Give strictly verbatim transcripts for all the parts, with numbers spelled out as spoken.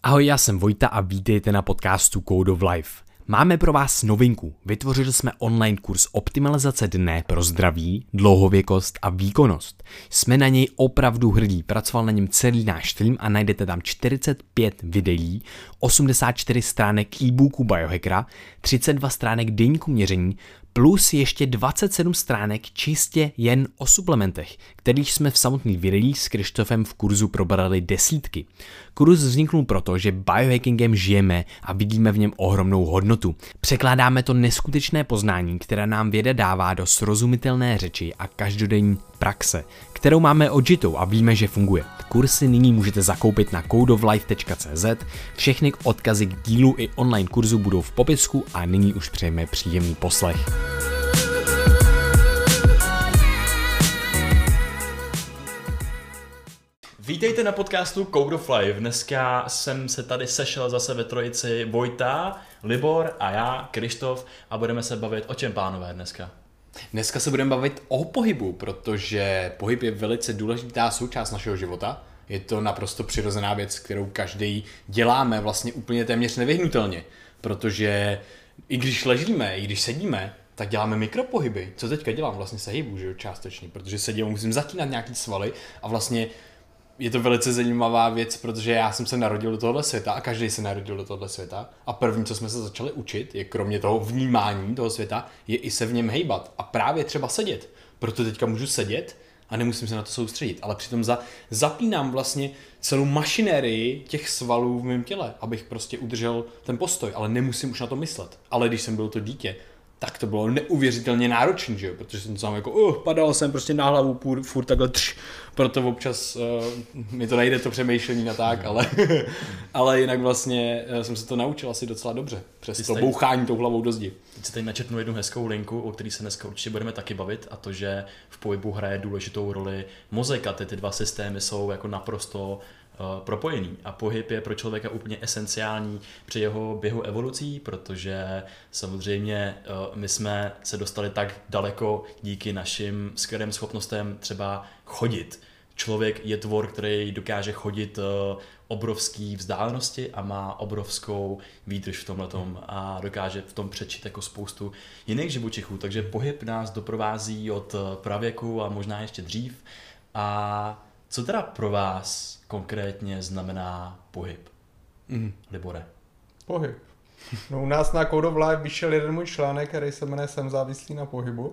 Ahoj, já jsem Vojta a vítejte na podcastu Code of Life. Máme pro vás novinku. Vytvořili jsme online kurz optimalizace dne pro zdraví, dlouhověkost a výkonnost. Jsme na něj opravdu hrdí, pracoval na něm celý náš tým a najdete tam čtyřicet pět videí, osmdesát čtyři stránek e-booku Biohackera, třicet dva stránek deníku měření, plus ještě dvacet sedm stránek čistě jen o suplementech, kterých jsme v samotných videích s Krištofem v kurzu probrali desítky. Kurz vzniknul proto, že biohackingem žijeme a vidíme v něm ohromnou hodnotu. Překládáme to neskutečné poznání, které nám věda dává do srozumitelné řeči a každodenní praxe, kterou máme odžitou a víme, že funguje. Kursy nyní můžete zakoupit na code of life tečka cé zet, všechny odkazy k dílu i online kurzu budou v popisku a nyní už přejeme příjemný poslech. Vítejte na podcastu Code of Life. Dneska jsem se tady sešel zase ve trojici Vojta, Libor a já, Krištof, a budeme se bavit o čem, pánové, dneska? Dneska se budeme bavit o pohybu, protože pohyb je velice důležitá součást našeho života. Je to naprosto přirozená věc, kterou každý děláme vlastně úplně téměř nevyhnutelně, protože i když ležíme, i když sedíme, tak děláme mikropohyby. Co teďka dělám? Vlastně se hýbu, že jo, částečně, protože sedím, musím zatínat nějaký svaly a vlastně je to velice zajímavá věc, protože já jsem se narodil do tohohle světa a každý se narodil do tohohle světa a první, co jsme se začali učit, je kromě toho vnímání toho světa, je i se v něm hejbat a právě třeba sedět. Proto teďka můžu sedět a nemusím se na to soustředit, ale přitom za, zapínám vlastně celou mašinérii těch svalů v mém těle, abych prostě udržel ten postoj, ale nemusím už na to myslet. Ale když jsem byl to dítě, tak to bylo neuvěřitelně náročné, že jo, protože jsem sám jako, uh, padal jsem prostě na hlavu, půr, furt takhle tř, proto občas uh, mi to nejde to přemýšlení na tak, ale, ale jinak vlastně uh, jsem se to naučil asi docela dobře, přes to tady, bouchání tou hlavou do zdi. Teď se tady načetnu jednu hezkou linku, o který se dneska určitě budeme taky bavit, a to, že v pohybu hraje důležitou roli mozek a ty, ty dva systémy jsou jako naprosto propojený a pohyb je pro člověka úplně esenciální při jeho běhu evolucí, protože samozřejmě my jsme se dostali tak daleko díky našim skvělým schopnostem třeba chodit. Člověk je tvor, který dokáže chodit obrovský vzdálenosti a má obrovskou výdrž v tomhletom a dokáže v tom přečít jako spoustu jiných živočichů, takže pohyb nás doprovází od pravěku a možná ještě dřív. A co teda pro vás konkrétně znamená pohyb? Mm. Libore. Pohyb. No, u nás na Code of Life vyšel jeden můj článek, který se jmenuje Jsem závislý na pohybu.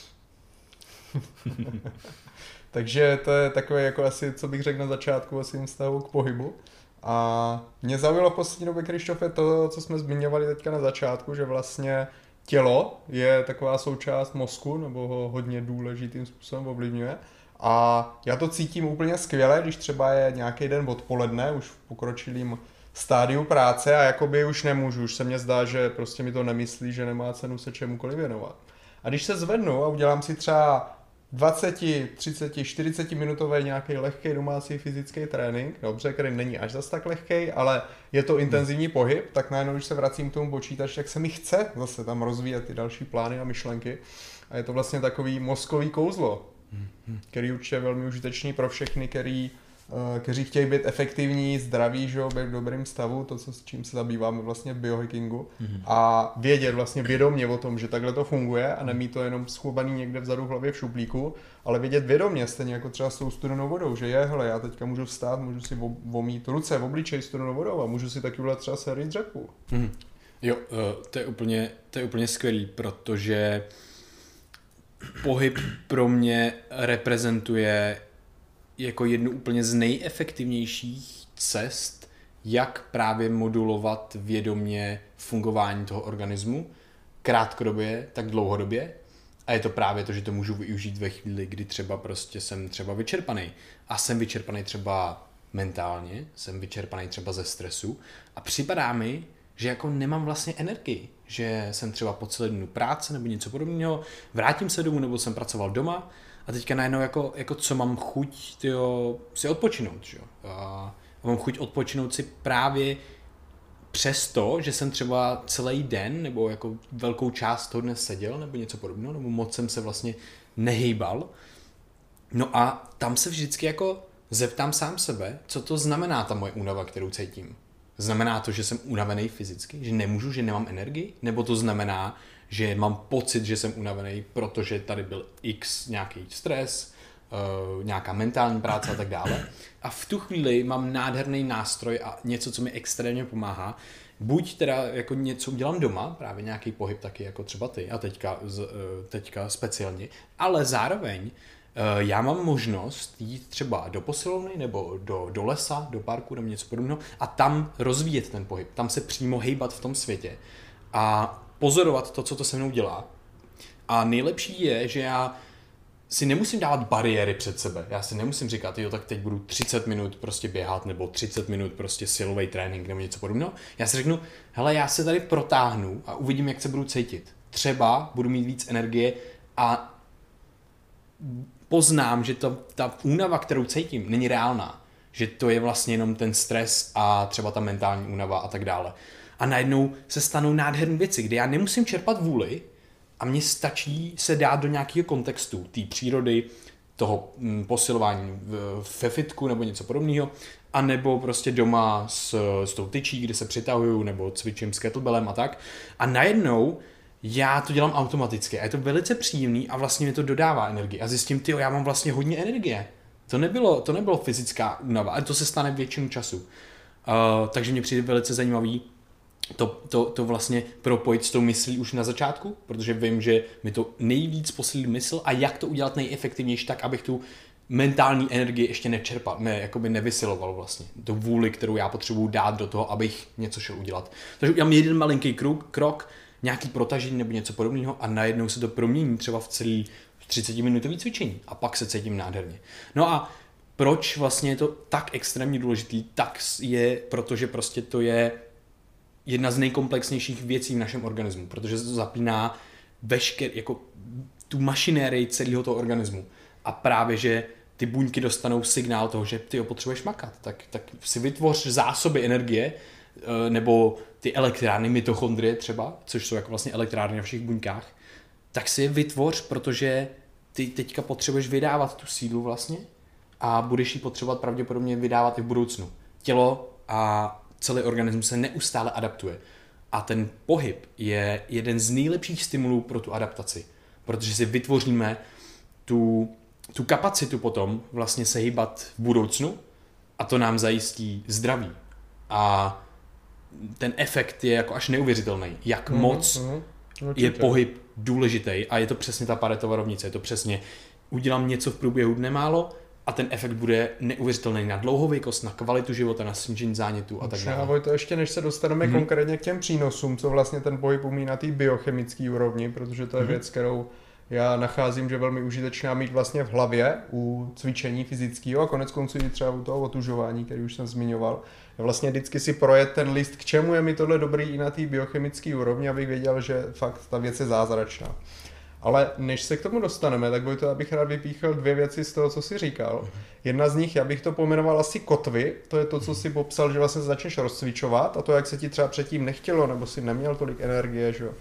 Takže to je takové jako asi, co bych řekl na začátku o svým vztahu k pohybu. A mě zaujalo v poslední době, Krištofe, to, co jsme zmiňovali teďka na začátku, že vlastně tělo je taková součást mozku, nebo ho hodně důležitým způsobem ovlivňuje. A já to cítím úplně skvěle, když třeba je nějaký den odpoledne, už v pokročilým stádiu práce a jakoby už nemůžu, už se mně zdá, že prostě mi to nemyslí, že nemá cenu se čemukoliv věnovat. A když se zvednu a udělám si třeba dvacet, třicet, čtyřicet minutový nějaký lehký domácí fyzický trénink, dobře, který není až zas tak lehký, ale je to intenzivní pohyb, tak najednou, když se vracím k tomu počítači, tak se mi chce zase tam rozvíjet ty další plány a myšlenky. A je to vlastně takový mozkový kouzlo, který určitě je velmi užitečný pro všechny, který, kteří chtějí být efektivní, zdraví, že, být v dobrém stavu, to, co, s čím se zabýváme vlastně v biohackingu, mm-hmm. a vědět vlastně vědomě o tom, že takhle to funguje a nemít to jenom schovaný někde vzadu v hlavě v šuplíku, ale vědět vědomě, stejně jako třeba s tou studenou vodou, že je, hele, já teďka můžu vstát, můžu si omít ruce v obličeji studenou vodou a můžu si taky udělat třeba sérii dřepů. Mm. Jo, to je úplně, to je úplně skvělý, protože pohyb pro mě reprezentuje jako jednu úplně z nejefektivnějších cest, jak právě modulovat vědomě fungování toho organismu, krátkodobě, tak dlouhodobě. A je to právě to, že to můžu využít ve chvíli, kdy třeba prostě jsem třeba vyčerpaný. A jsem vyčerpaný třeba mentálně, jsem vyčerpaný třeba ze stresu a připadá mi, že jako nemám vlastně energii, že jsem třeba po celé dnu práce nebo něco podobného, vrátím se domů nebo jsem pracoval doma a teďka najednou jako, jako co mám chuť tyjo, si odpočinout. Že? A mám chuť odpočinout si právě přesto, že jsem třeba celý den nebo jako velkou část toho dne seděl nebo něco podobného, nebo moc jsem se vlastně nehýbal. No a tam se vždycky jako zeptám sám sebe, co to znamená ta moje únava, kterou cítím. Znamená to, že jsem unavený fyzicky, že nemůžu, že nemám energii? Nebo to znamená, že mám pocit, že jsem unavený, protože tady byl x nějaký stres, uh, nějaká mentální práce a tak dále. A v tu chvíli mám nádherný nástroj a něco, co mi extrémně pomáhá. Buď teda jako něco udělám doma, právě nějaký pohyb taky jako třeba ty a teďka, teďka speciálně, ale zároveň já mám možnost jít třeba do posilovny nebo do, do lesa, do parku nebo něco podobného a tam rozvíjet ten pohyb, tam se přímo hejbat v tom světě a pozorovat to, co to se mnou dělá. A nejlepší je, že já si nemusím dávat bariéry před sebe. Já si nemusím říkat, jo, tak teď budu třicet minut prostě běhat nebo třicet minut prostě silový trénink nebo něco podobného. Já si řeknu, hele, já se tady protáhnu a uvidím, jak se budu cítit. Třeba budu mít víc energie a poznám, že to, ta únava, kterou cítím, není reálná. Že to je vlastně jenom ten stres a třeba ta mentální únava a tak dále. A najednou se stanou nádherné věci, kde já nemusím čerpat vůli, a mně stačí se dát do nějakého kontextu té přírody, toho posilování ve fitku nebo něco podobného, a nebo prostě doma s, s tou tyčí, kde se přitahuju, nebo cvičím s kettlebellem a tak. A najednou já to dělám automaticky a je to velice příjemný a vlastně mi to dodává energii. A zjistím, tyjo, já mám vlastně hodně energie. To nebylo, to nebylo fyzická únava, ale to se stane většinu času. Uh, takže mě přijde velice zajímavý To, to, to vlastně propojit s tou myslí už na začátku, protože vím, že mi to nejvíc posílí mysl a jak to udělat nejefektivnější tak, abych tu mentální energii ještě nečerpal, ne, jakoby nevysiloval vlastně. Tu vůli, kterou já potřebuji dát do toho, abych něco šel udělat. Takže udělám jeden malinký krok, krok, nějaký protažení nebo něco podobného a najednou se to promění třeba v celý třicetiminutový cvičení a pak se cítím nádherně. No a proč vlastně je to tak extrémně důležitý, tak je, protože prostě to je jedna z nejkomplexnějších věcí v našem organismu, protože se to zapíná veškerý, jako tu mašinérii celého toho organismu. A právě, že ty buňky dostanou signál toho, že ty ho potřebuješ makat, tak, tak si vytvoř zásoby energie, nebo ty elektrárny, mitochondrie třeba, což jsou jako vlastně elektrárny na všech buňkách, tak si je vytvoř, protože ty teďka potřebuješ vydávat tu sílu vlastně a budeš ji potřebovat pravděpodobně vydávat i v budoucnu. Tělo a celý organismus se neustále adaptuje. A ten pohyb je jeden z nejlepších stimulů pro tu adaptaci. Protože si vytvoříme tu, tu kapacitu potom vlastně se hýbat v budoucnu a to nám zajistí zdraví. A ten efekt je jako až neuvěřitelný. Jak mm, moc mm, je pohyb důležitý a je to přesně ta Paretova rovnice. Je to přesně, udělám něco v průběhu dne málo, a ten efekt bude neuvěřitelný na dlouhověkost, na kvalitu života, na snížení zánětů a tak dále. Vojto, ještě než se dostaneme mm-hmm. konkrétně k těm přínosům, co vlastně ten pohyb umí na té biochemické úrovni, protože to je mm-hmm. věc, kterou já nacházím, že velmi užitečná mít vlastně v hlavě u cvičení fyzického a konec konců i třeba u toho otužování, který už jsem zmiňoval. Já vlastně vždycky si projet ten list, k čemu je mi tohle dobrý i na té biochemické úrovni, abych věděl, že fakt ta věc je zázračná. Ale než se k tomu dostaneme, tak Vojto, abych rád vypíchl dvě věci z toho, co jsi říkal. Jedna z nich, já bych to pojmenoval asi kotvy, to je to, co jsi popsal, že vlastně začneš rozcvičovat a to, jak se ti třeba předtím nechtělo, nebo si neměl tolik energie, že jo,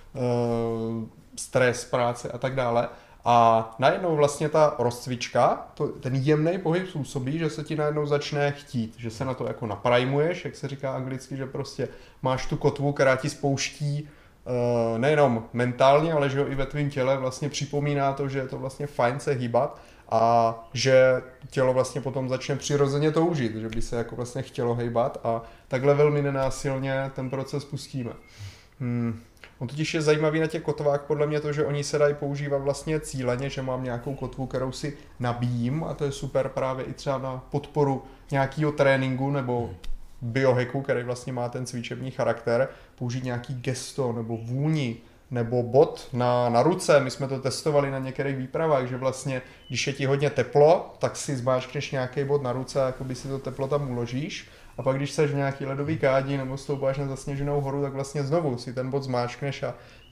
e, stres, práce a tak dále. A najednou vlastně ta rozcvička, to, ten jemný pohyb způsobí, že se ti najednou začne chtít, že se na to jako naprajmuješ, jak se říká anglicky, že prostě máš tu kotvu, která ti spouští Uh, nejenom mentálně, ale že ho i ve tvém těle vlastně připomíná to, že je to vlastně fajn se hýbat a že tělo vlastně potom začne přirozeně toužit, že by se jako vlastně chtělo hejbat a takhle velmi nenásilně ten proces pustíme. Hmm. On totiž je zajímavý na těch kotvách podle mě to, že oni se dají používat vlastně cíleně, že mám nějakou kotvu, kterou si nabíjím a to je super právě i třeba na podporu nějakého tréninku nebo biohacku, který vlastně má ten cvičební charakter, použít nějaký gesto nebo vůni nebo bod na, na ruce. My jsme to testovali na některých výpravách, že vlastně, když je ti hodně teplo, tak si zmáčkneš nějaký bod na ruce a jakoby si to teplo tam uložíš. A pak, když seš v nějaký ledový kádi nebo stoupáš na zasněženou horu, tak vlastně znovu si ten bod zmáčkneš a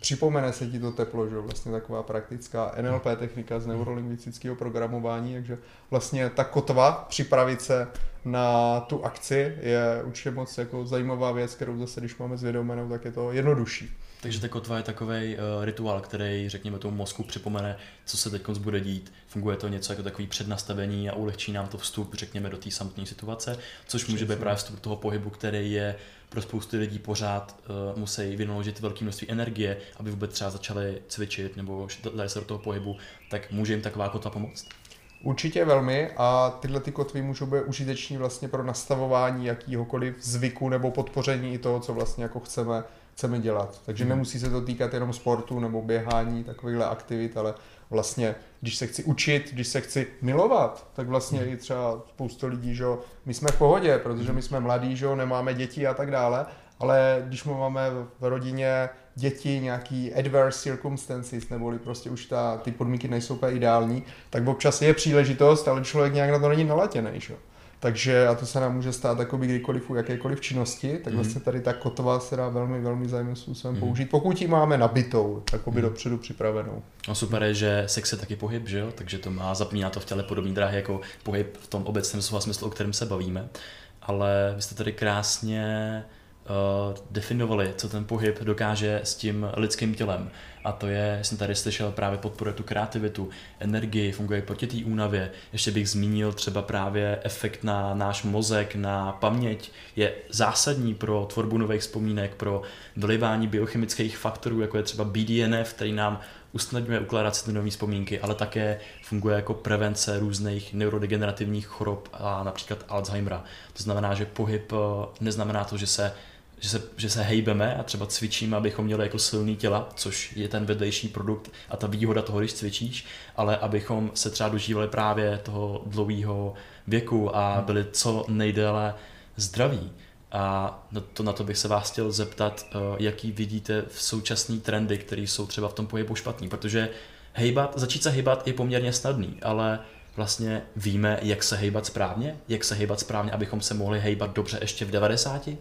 připomene se ti to teplo, že vlastně taková praktická N L P technika z neurolingvistického programování, takže vlastně ta kotva, připravit se na tu akci je určitě moc jako zajímavá věc, kterou zase, když máme zvědomenou, tak je to jednodušší. Takže ta kotva je takový uh, rituál, který, řekněme, tomu mozku připomene, co se teď bude dít. Funguje to něco jako takový přednastavení a ulehčí nám to vstup, řekněme, do té samotné situace, což může být právě vstup toho pohybu, který je pro spoustu lidí pořád uh, musí vynaložit velké množství energie, aby vůbec třeba začali cvičit nebo dali se do toho pohybu, tak může jim taková kotva pomoct? Určitě velmi a tyhle ty kotvy můžou být užiteční vlastně pro nastavování jakýhokoliv zvyku nebo podpoření i toho, co vlastně jako chceme chceme dělat. Takže nemusí se to týkat jenom sportu nebo běhání, takovýchhle aktivit, ale vlastně, když se chci učit, když se chci milovat, tak vlastně i třeba spoustu lidí, že my jsme v pohodě, protože my jsme mladí, že nemáme děti a tak dále, ale když máme v rodině děti, nějaký adverse circumstances, neboli prostě už ta, ty podmínky nejsou úplně ideální, tak občas je příležitost, ale člověk nějak na to není naladěný, že? Takže, a to se nám může stát jakoby kdykoliv u jakékoliv činnosti, tak vlastně tady ta kotva se dá velmi, velmi zajímavým způsobem mm. použít, pokud ji máme nabitou, jakoby mm. dopředu připravenou. No super je, že sex je taky pohyb, že jo? Takže to má, zapomíná to v těle podobný dráhy jako pohyb v tom obecném slova smyslu, o kterém se bavíme. Ale vy jste tady krásně uh, definovali, co ten pohyb dokáže s tím lidským tělem. A to je, jsem tady slyšel, právě podporuje tu kreativitu, energii, funguje proti té únavě. Ještě bych zmínil třeba právě efekt na náš mozek, na paměť. Je zásadní pro tvorbu nových vzpomínek, pro vylivání biochemických faktorů, jako je třeba B D N F, který nám usnadňuje ukládat si ty nové vzpomínky, ale také funguje jako prevence různých neurodegenerativních chorob a například Alzheimera. To znamená, že pohyb neznamená to, že se Že se, že se hejbeme a třeba cvičíme, abychom měli jako silný těla, což je ten vedlejší produkt a ta výhoda toho, když cvičíš, ale abychom se třeba dožívali právě toho dlouhého věku a byli co nejdéle zdraví. A to, na to bych se vás chtěl zeptat, jaký vidíte v současný trendy, které jsou třeba v tom pohybu špatný, protože hejbat, začít se hejbat je poměrně snadný, ale vlastně víme, jak se hejbat správně, jak se hejbat správně, abychom se mohli hejbat dobře ještě v devadesáti?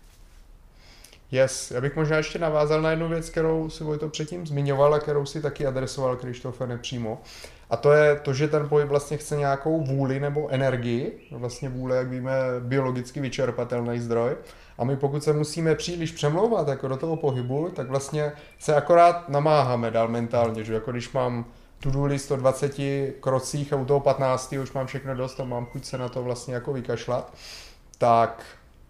Yes, já bych možná ještě navázal na jednu věc, kterou si Vojto předtím zmiňoval a kterou si taky adresoval Krištofe nepřímo. A to je to, že ten pohyb vlastně chce nějakou vůli nebo energii. Vlastně vůle, jak víme, biologicky vyčerpatelný zdroj. A my pokud se musíme příliš přemlouvat jako do toho pohybu, tak vlastně se akorát namáháme dál mentálně. Že? Jako když mám to-do list o dvaceti krocích a u toho patnácti už mám všechno dost a mám chuť se na to vlastně jako vykašlat, tak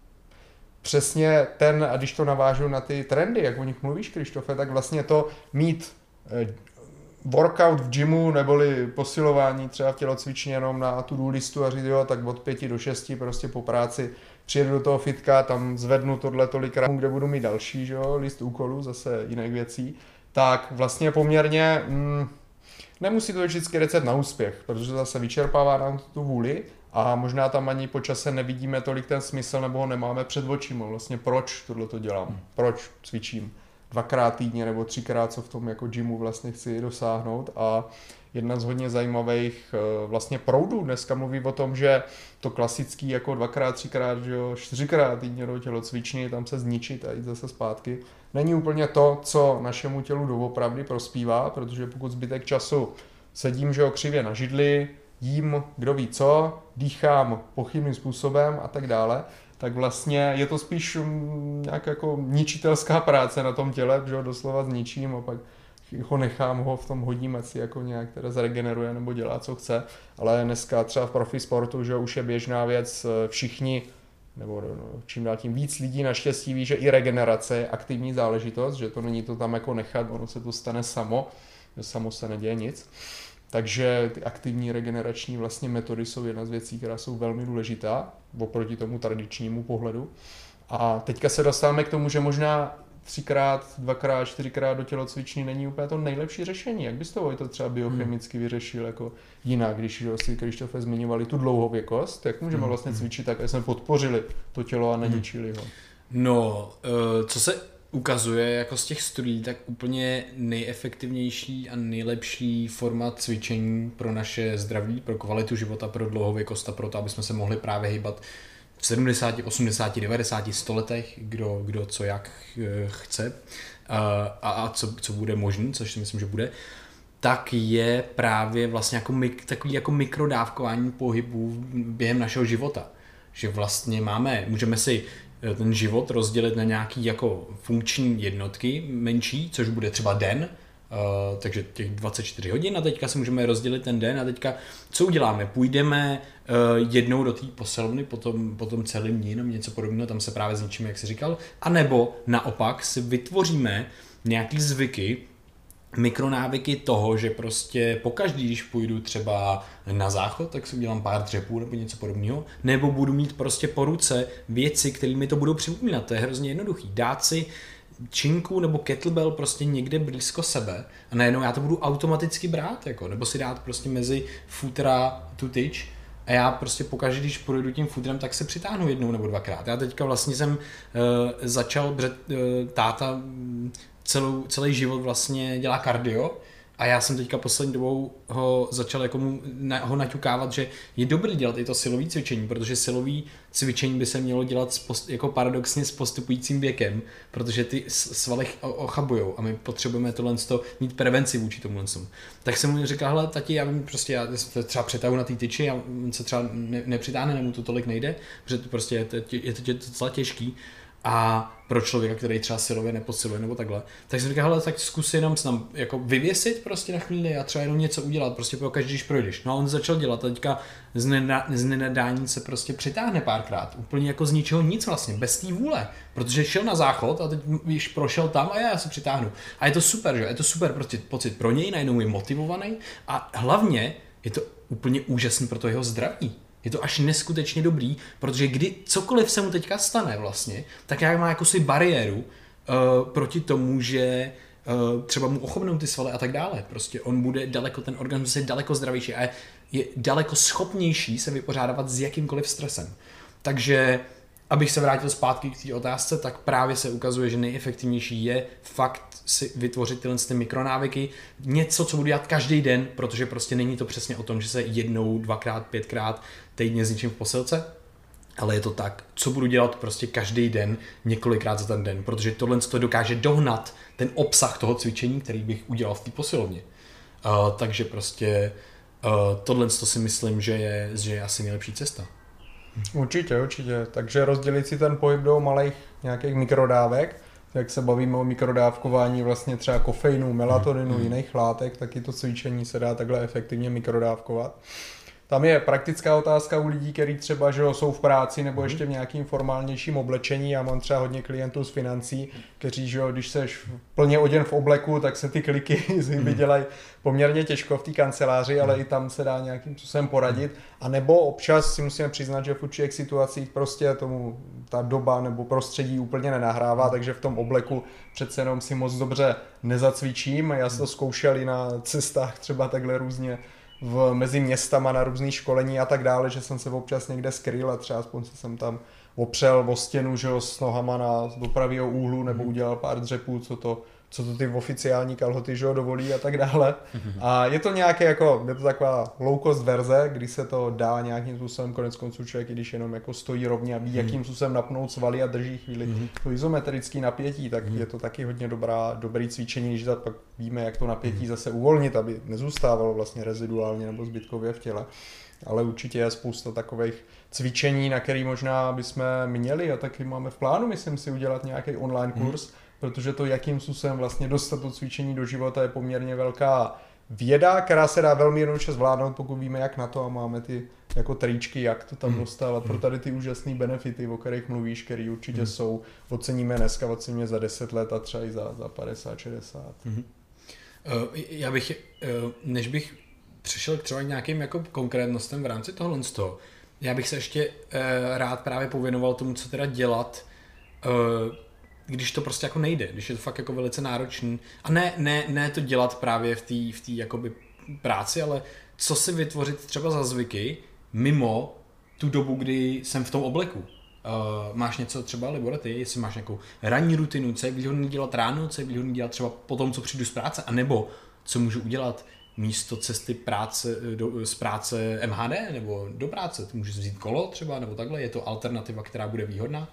přesně ten, a když to navážu na ty trendy, jak o nich mluvíš, Krištofe, tak vlastně to mít eh, workout v gymu, neboli posilování třeba v tělocvičně jenom na to-do listu a říct, jo, tak od pěti do šesti prostě po práci přijedu do toho fitka, tam zvednu tohle tolikrát, kde budu mít další, že jo, list úkolů, zase jiných věcí, tak vlastně poměrně mm, nemusí to být vždycky recept na úspěch, protože zase vyčerpává nám tu vůli, a možná tam ani po čase nevidíme tolik ten smysl, nebo ho nemáme před očima. Vlastně proč tohle to dělám, proč cvičím dvakrát týdně nebo třikrát, co v tom jako gymu vlastně chci dosáhnout. A jedna z hodně zajímavých vlastně proudů dneska mluví o tom, že to klasický jako dvakrát, třikrát, že jo, čtyřikrát týdně do tělocvičny, tam se zničit a jít zase zpátky, není úplně to, co našemu tělu doopravdy prospívá, protože pokud zbytek času sedím, že jo, křivě na židli, jím, kdo ví co, dýchám pochybným způsobem a tak dále, tak vlastně je to spíš nějak jako ničitelská práce na tom těle, že ho doslova zničím a pak ho nechám, ho v tom hodím, ať si jako nějak teda zregeneruje nebo dělá, co chce, ale dneska třeba v profi sportu, že už je běžná věc, všichni, nebo no, čím dál tím víc lidí naštěstí ví, že i regenerace je aktivní záležitost, že to není to tam jako nechat, ono se to stane samo, že samo se neděje nic. Takže ty aktivní regenerační vlastně metody jsou jedna z věcí, která jsou velmi důležitá oproti tomu tradičnímu pohledu. A teďka se dostáváme k tomu, že možná třikrát, dvakrát, čtyřikrát do tělocvičny není úplně to nejlepší řešení. Jak bys to Vojto třeba biochemicky vyřešil jako jinak, když si Krištofe zmiňovali tu dlouhověkost, jak můžeme vlastně cvičit tak, aby jsme podpořili to tělo a neničili ho? No, co se ukazuje jako z těch studií, tak úplně nejefektivnější a nejlepší forma cvičení pro naše zdraví, pro kvalitu života, pro dlouhověkost a pro to, aby jsme se mohli právě hýbat v sedmdesáti, osmdesáti, devadesáti, sto letech, kdo, kdo co jak chce a, a co, co bude možné, což si myslím, že bude, tak je právě vlastně jako mik, takový jako mikrodávkování pohybů během našeho života. Že vlastně máme, můžeme si ten život rozdělit na nějaký jako funkční jednotky menší, což bude třeba den, Uh, takže těch dvacet čtyři hodin a teďka si můžeme rozdělit ten den a teďka co uděláme? Půjdeme uh, jednou do té posilovny, potom, potom celým dní nebo něco podobného, tam se právě zničíme, jak jsi říkal, anebo naopak si vytvoříme nějaký zvyky, mikronávyky toho, že prostě pokaždý, když půjdu třeba na záchod, tak si udělám pár dřepů nebo něco podobného, nebo budu mít prostě po ruce věci, které mi to budou připomínat. To je hrozně jednoduchý. Dát si činku nebo kettlebell prostě někde blízko sebe a najednou já to budu automaticky brát, jako, nebo si dát prostě mezi futra tu tyč a já prostě pokaždé, když projdu tím futrem, tak se přitáhnu jednou nebo dvakrát. Já teďka vlastně jsem uh, začal, protože uh, táta celou, celý život vlastně dělá kardio a já jsem teďka poslední dobou ho začal jako mu, na, ho naťukávat, že je dobrý dělat i to silový cvičení, protože silový cvičení by se mělo dělat s post, jako paradoxně s postupujícím věkem, protože ty svaly ochabujou a my potřebujeme tohle mít prevenci vůči tomu. Tak jsem mu říkal, hele tati, já vím, prostě já se třeba přetahu na té tyči a se třeba ne, nepřitáhne, nemu to tolik nejde, protože to prostě je to, je to, je to docela těžký. A pro člověka, který třeba silově neposiluje nebo takhle, tak jsem říkal, hele, tak zkus jenom se nám jako vyvěsit prostě na chvíli a třeba jenom něco udělat, prostě po každý, když projdeš. No a on začal dělat a teďka z, nena, z nenadání se prostě přitáhne párkrát, úplně jako z ničeho nic vlastně, bez té vůle, protože šel na záchod a teď již prošel tam a já, já se přitáhnu. A je to super, že? Je to super prostě pocit pro něj, najednou je motivovaný a hlavně je to úplně úžasný pro to jeho zdraví. Je to až neskutečně dobrý, protože kdy cokoliv se mu teďka stane vlastně, tak jak má jako si bariéru uh, proti tomu, že uh, třeba mu ochobnou ty svaly a tak dále. Prostě on bude daleko, ten organismus je daleko zdravější a je, je daleko schopnější se vypořádávat s jakýmkoliv stresem. Takže abych se vrátil zpátky k té otázce, tak právě se ukazuje, že nejefektivnější je fakt si vytvořit tyhle ty mikronávyky, něco, co budu dělat každý den, protože prostě není to přesně o tom, že se jednou, dvakrát, pětkrát týdně zničím v posilce, ale je to tak, co budu dělat prostě každý den, několikrát za ten den, protože tohle to dokáže dohnat ten obsah toho cvičení, který bych udělal v té posilovně. Uh, takže prostě uh, tohle to si myslím, že je, že je asi nejlepší cesta. Určitě, určitě. Takže rozdělit si ten pohyb do malých nějakých mikrodávek, jak se bavíme o mikrodávkování vlastně třeba kofeinu, melatoninu, mm. jiných látek, tak i to cvičení se dá takhle efektivně mikrodávkovat. Tam je praktická otázka u lidí, kteří třeba že jsou v práci nebo ještě v nějakým formálnějším oblečení. Já mám třeba hodně klientů z financí, kteří, že když seš plně oděn v obleku, tak se ty kliky mm. dělají poměrně těžko v té kanceláři, ale i tam se dá nějakým způsobem poradit. A nebo občas si musíme přiznat, že v určitých situacích prostě tomu ta doba nebo prostředí úplně nenahrává, takže v tom obleku přece jenom si moc dobře nezacvičím. Já jsem to zkoušel i na cestách třeba takhle různě v, mezi městama na různý školení a tak dále, že jsem se občas někde skryl a třeba aspoň se jsem tam opřel o stěnu, že jo, s nohama na do pravýho úhlu nebo udělal pár dřepů, co to, co to ty oficiální kalhoty, že jo, dovolí a tak dále. A je to nějaké jako, je to taková low cost verze, kdy se to dá nějakým způsobem, konec konců člověk, i když jenom jako stojí rovně a ví, jakým způsobem napnout svaly a drží chvíli to izometrické napětí, tak je to taky hodně dobrá, dobrý cvičení, když tak pak víme, jak to napětí zase uvolnit, aby nezůstávalo vlastně reziduálně nebo zbytkově v těle. Ale určitě je spousta takových cvičení, na který možná bychom měli a taky máme v plánu, myslím si, udělat nějaký online kurz, hmm. protože to, jakým způsobem vlastně dostat to cvičení do života, je poměrně velká věda, která se dá velmi jednoduše zvládnout, pokud víme, jak na to a máme ty jako tričky, jak to tam hmm. dostávat pro tady ty úžasné benefity, o kterých mluvíš, které určitě hmm. jsou, oceníme dneska, oceníme za deset let a třeba i za, za padesát šedesát. Hmm. Uh, já bych, uh, než bych přešel k třeba nějakým jako konkrétnostem v rámci tohohle z toho, já bych se ještě uh, rád právě pověnoval tomu, co teda dělat, uh, když to prostě jako nejde, když je to fakt jako velice náročný. A ne, ne, ne to dělat právě v té v té jakoby práci, ale co si vytvořit třeba za zvyky mimo tu dobu, kdy jsem v tom obleku. Uh, máš něco třeba, Libore, ty, jestli máš nějakou ranní rutinu, co je výhodný dělat ráno, co je výhodný dělat třeba po tom, co přijdu z práce, anebo co můžu udělat místo cesty práce, do, z práce M H D nebo do práce. Ty můžeš vzít kolo třeba nebo takhle, je to alternativa, která bude výhodná?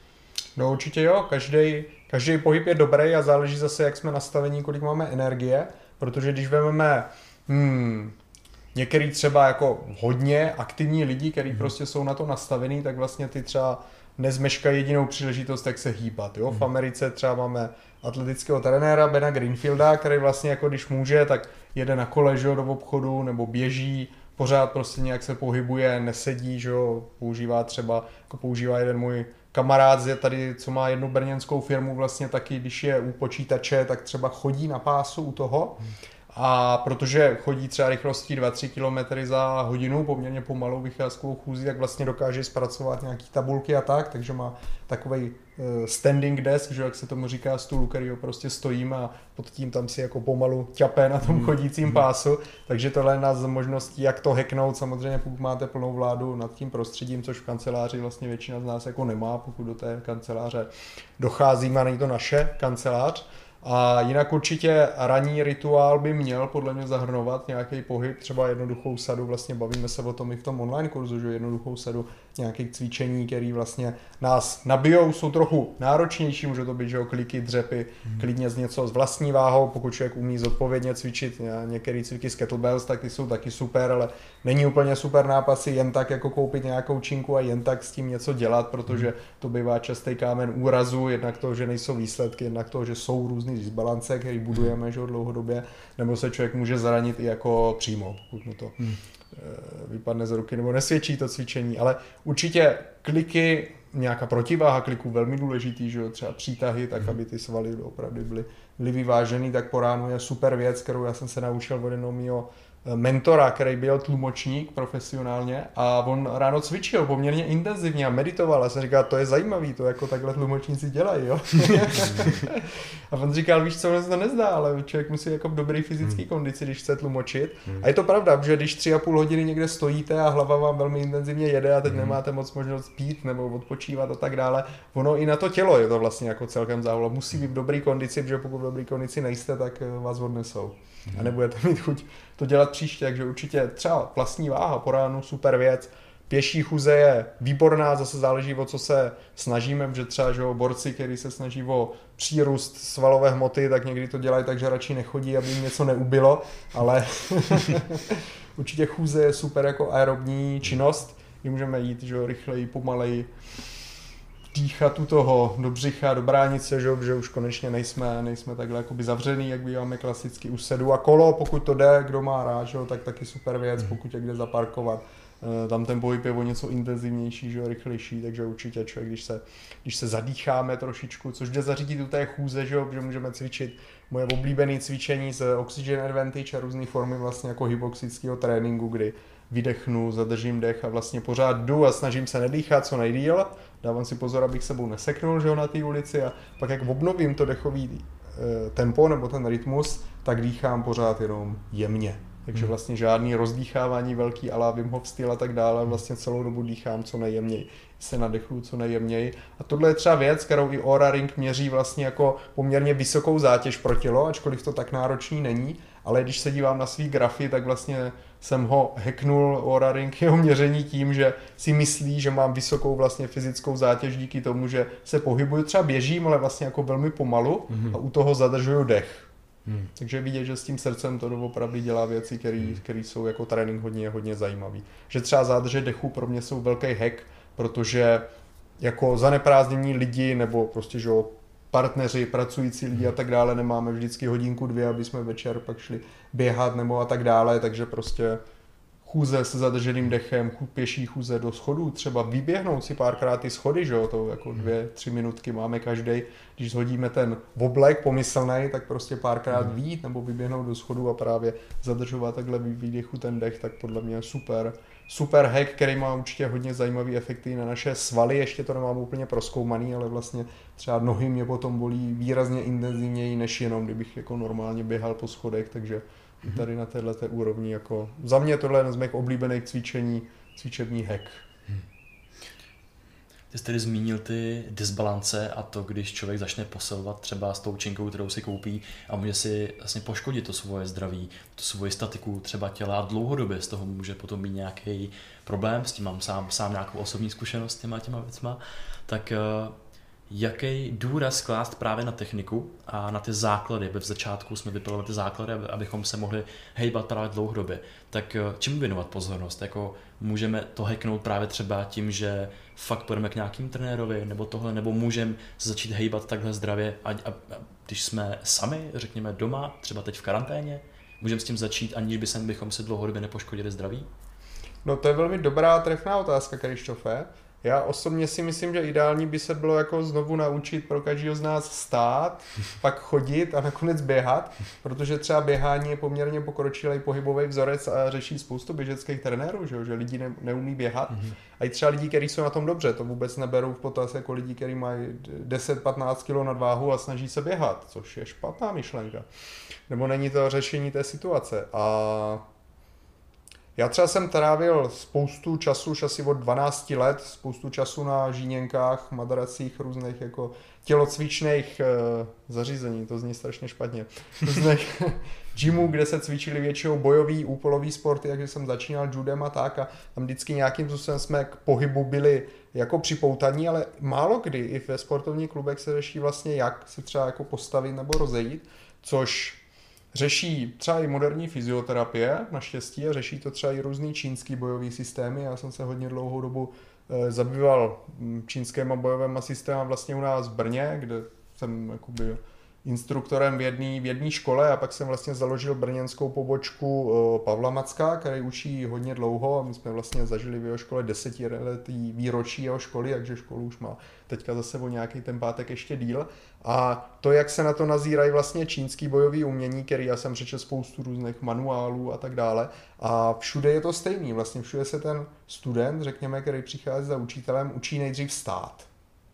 No určitě jo, každý, každý pohyb je dobrý a záleží zase, jak jsme nastavení, kolik máme energie, protože když vezmeme hmm, některý třeba jako hodně aktivní lidi, kteří hmm. prostě jsou na to nastavený, tak vlastně ty třeba nezmeškají jedinou příležitost, jak se hýbat. Jo? Hmm. V Americe třeba máme atletického trenéra Bena Greenfielda, který vlastně jako když může, tak jede na kole, že jo, do obchodu nebo běží, pořád prostě nějak se pohybuje, nesedí, že jo, používá třeba, jako používá jeden můj kamarád je tady, co má jednu brněnskou firmu, vlastně taky, když je u počítače, tak třeba chodí na pásu u toho. A protože chodí třeba rychlostí dva tři kilometry za hodinu, poměrně pomalou vycházkovou chůzí, tak vlastně dokáže zpracovat nějaký tabulky a tak, takže má takovej standing desk, že jak se tomu říká, stůl, kterýho prostě stojíme a pod tím tam si jako pomalu ťapé na tom chodícím pásu, takže tohle je jedna z možností, jak to hacknout, samozřejmě pokud máte plnou vládu nad tím prostředím, což v kanceláři vlastně většina z nás jako nemá, pokud do té kanceláře docházíme a není to naše kancelář. A jinak určitě ranní rituál by měl podle mě zahrnovat nějaký pohyb, třeba jednoduchou sadu, vlastně bavíme se o tom i v tom online kurzu, že jednoduchou sadu nějakých cvičení, které vlastně nás nabijou, jsou trochu náročnější, může to být, že jo, kliky, dřepy, hmm. klidně z něco s vlastní váhou, pokud člověk umí zodpovědně cvičit, některé cviky z kettlebells, tak ty jsou taky super, ale není úplně super nápad si jen tak jako koupit nějakou činku a jen tak s tím něco dělat, protože to bývá častý kámen úrazu, jednak toho, že nejsou výsledky, jednak toho, že jsou různý disbalance, který budujeme, že dlouhodobě, nebo se člověk může zranit i jako přímo, pokud mu to hmm. vypadne z ruky, nebo nesvědčí to cvičení, ale určitě kliky, nějaká protiváha kliků velmi důležitý, že jo, třeba přítahy, tak aby ty svaly opravdu byly, byly vyvážený, tak po ránu je super věc, kterou já jsem se naučil od jednoho mýho mentora, který byl tlumočník profesionálně a on ráno cvičil poměrně intenzivně a meditoval a jsem říkal, to je zajímavý, to jako takhle tlumočníci dělají, jo. A on říkal, víš co, ono se to nezdá, ale člověk musí jako v dobrý fyzický kondici, když chce tlumočit. A je to pravda, že když tři a půl hodiny někde stojíte a hlava vám velmi intenzivně jede a teď nemáte moc možnost spít nebo odpočívat a tak dále, ono i na to tělo je to vlastně jako celkem závolno. Musí být v dobrý kondici, protože pokud v dobrý kondici nejste, tak vás odnesou. A nebudete mít chuť to dělat příště, takže určitě třeba vlastní váha po ránu, super věc. Pěší chůze je výborná, zase záleží, o co se snažíme, protože třeba že o borci, kteří se snaží o přírůst svalové hmoty, tak někdy to dělají tak, že radši nechodí, aby jim něco neubilo, ale určitě chůze je super jako aerobní činnost, kdy můžeme jít že rychleji, pomaleji, dýchat u toho do břicha, do bránice, že, že už konečně nejsme, nejsme takhle jakoby zavřený, jak býváme klasicky u sedu a kolo, pokud to jde, kdo má rád, že, tak taky super věc, pokud je kde zaparkovat. Tam ten pohyb je o něco intenzivnější, že, rychlejší, takže určitě člověk, když se, když se zadýcháme trošičku, což jde zařídit u té chůze, že, že můžeme cvičit moje oblíbené cvičení z Oxygen Advantage a různé formy vlastně jako hypoxického tréninku, kdy vydechnu, zadržím dech a vlastně pořád jdu a snažím se nedýchat co nejdýl. Dávám si pozor, abych sebou neseknul, že jo, na té ulici a pak jak obnovím to dechový e, tempo nebo ten rytmus, tak dýchám pořád jenom jemně. Takže vlastně žádný rozdýchávání velký a la Wim Hof styl a tak dále, vlastně celou dobu dýchám co nejjemněji, se nadechuju co nejjemněji. A tohle je třeba věc, kterou i Oura Ring měří vlastně jako poměrně vysokou zátěž pro tělo, ačkoliv to tak náročný není, ale když se dívám na svý grafy, tak vlastně jsem ho hacknul Oura Ring jeho měření tím, že si myslí, že mám vysokou vlastně fyzickou zátěž díky tomu, že se pohybuju, třeba běžím, ale vlastně jako velmi pomalu a u toho zadržuju dech. Hmm. Takže vidět, že s tím srdcem to opravdu dělá věci, které jsou jako trénink hodně, hodně zajímavý. Že třeba zádrže dechu pro mě jsou velký hack, protože jako zaneprázdnění lidi nebo prostě že partneři, pracující lidi a tak dále nemáme vždycky hodinku, dvě, aby jsme večer pak šli běhat nebo a tak dále, takže prostě chůze se zadrženým dechem, pěší chůze do schodů, třeba vyběhnout si párkrát ty schody, že jo, to jako dvě, tři minutky máme každý. Když shodíme ten oblek pomyslnej, tak prostě párkrát vyjít nebo vyběhnout do schodů a právě zadržovat takhle výdechu ten dech, tak podle mě super. Super hack, který má určitě hodně zajímavý efekty na naše svaly, ještě to nemám úplně prozkoumaný, ale vlastně třeba nohy mě potom bolí výrazně intenzivněji, než jenom kdybych jako normálně běhal po schodech, takže tady na této úrovni jako za mě tohle je z mých oblíbených cvičení, cvičební hack. Ty jsi tedy zmínil ty disbalance a to, když člověk začne posilovat třeba s tou činkou, kterou si koupí a může si vlastně poškodit to svoje zdraví, tu svoji statiku třeba těla a dlouhodobě z toho může potom mít nějaký problém, s tím mám sám, sám nějakou osobní zkušenost s těma těma věcma, tak jaký důraz klást právě na techniku a na ty základy, aby v začátku jsme vypilovali ty základy, abychom se mohli hejbat právě dlouhodobě. Tak čemu věnovat pozornost? Jako můžeme to hacknout právě třeba tím, že fakt půjdeme k nějakým trenérovi nebo tohle, nebo můžeme začít hejbat takhle zdravě a, a, a když jsme sami, řekněme doma, třeba teď v karanténě, můžeme s tím začít, aniž by sem bychom si dlouhodobě nepoškodili zdraví? No to je velmi dobrá trefná otázka, Krištofe. Já osobně si myslím, že ideální by se bylo jako znovu naučit pro každého z nás stát, pak chodit a nakonec běhat, protože třeba běhání je poměrně pokročilý pohybový vzorec a řeší spoustu běžeckých trenérů, že, že lidi ne, neumí běhat. Mm-hmm. A i třeba lidi, kteří jsou na tom dobře, to vůbec neberou v potaz jako lidi, kteří mají deset patnáct kilo nadváhu a snaží se běhat, což je špatná myšlenka. Nebo není to řešení té situace. A já třeba jsem trávil spoustu času, už asi od dvanácti let, spoustu času na žíněnkách, madracích, různých jako tělocvičných e, zařízení, to zní strašně špatně, různých gymů, kde se cvičili většinou bojový, úpolový sporty, takže jsem začínal judem a tak a tam vždycky nějakým způsobem jsme k pohybu byli jako připoutaní, ale málo kdy i ve sportovních klubech se řeší vlastně, jak se třeba jako postavit nebo rozejít, což řeší třeba i moderní fyzioterapie, naštěstí, a řeší to třeba i různý čínský bojový systémy. Já jsem se hodně dlouhou dobu e, zabýval čínskými bojovými systémy vlastně u nás v Brně, kde jsem jakoby instruktorem v jedné v jedné škole a pak jsem vlastně založil brněnskou pobočku e, Pavla Macka, který učí hodně dlouho a my jsme vlastně zažili v jeho škole desetiletý výročí jeho školy, takže školu už má teďka za sebou nějaký ten pátek ještě díl. A to, jak se na to nazírají vlastně čínský bojový umění, který já jsem přečetl spoustu různých manuálů a tak dále. A všude je to stejný. Vlastně všude se ten student, řekněme, který přichází za učitelem, učí nejdřív stát.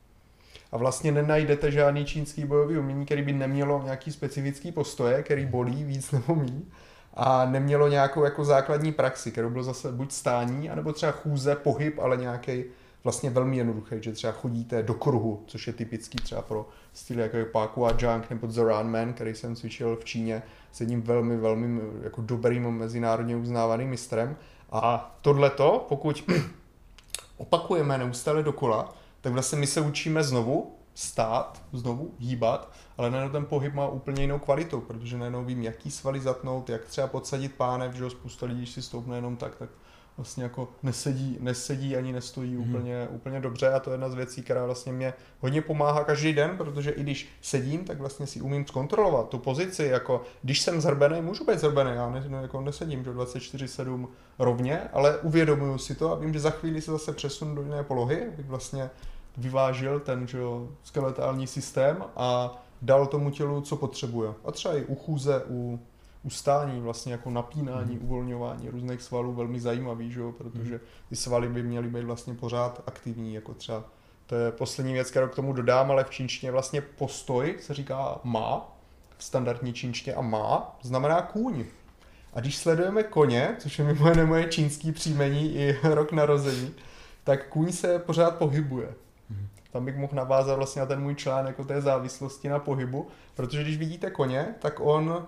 A vlastně nenajdete žádný čínský bojový umění, který by nemělo nějaký specifický postoje, který bolí víc nebo míň. A nemělo nějakou jako základní praxi, kterou bylo zase buď stání, anebo třeba chůze, pohyb, ale nějaký vlastně velmi jednoduchý, že třeba chodíte do kruhu, což je typický třeba pro styl jako Pakua Junk nebo The Runman, který jsem cvičil v Číně s jedním velmi, velmi jako dobrým mezinárodně uznávaným mistrem. A tohleto, pokud opakujeme neustále dokola, tak vlastně my se učíme znovu stát, znovu hýbat, ale najednou ten pohyb má úplně jinou kvalitu, protože najednou vím, jaký svaly zatnout, jak třeba podsadit pánev, že spousta lidí, když si stoupne jenom tak, tak vlastně jako nesedí, nesedí ani nestojí hmm. úplně, úplně dobře a to je jedna z věcí, která vlastně mě hodně pomáhá každý den, protože i když sedím, tak vlastně si umím zkontrolovat tu pozici, jako když jsem zhrbený, můžu být zhrbený, já ne, no, jako nesedím že dvacet čtyři sedm rovně, ale uvědomuju si to a vím, že za chvíli se zase přesunu do jiné polohy, abych vlastně vyvážil ten že, skeletální systém a dal tomu tělu, co potřebuje. A třeba i u chůze, u ustání, vlastně jako napínání, mm. uvolňování různých svalů velmi zajímavý, že? Protože ty svaly by měly být vlastně pořád aktivní, jako třeba, to je poslední věc, kterou k tomu dodám, ale v čínštině vlastně postoj se říká má, v standardní čínštině a má znamená kůň. A když sledujeme koně, což je mimo jiné moje čínský příjmení i rok narození, tak kůň se pořád pohybuje. Mm. Tam bych mohl navázat vlastně na ten můj článek o té závislosti na pohybu, protože když vidíte koně, tak on